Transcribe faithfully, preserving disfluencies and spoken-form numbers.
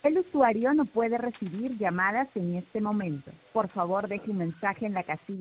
El usuario no puede recibir llamadas en este momento. Por favor, deje un mensaje en la casilla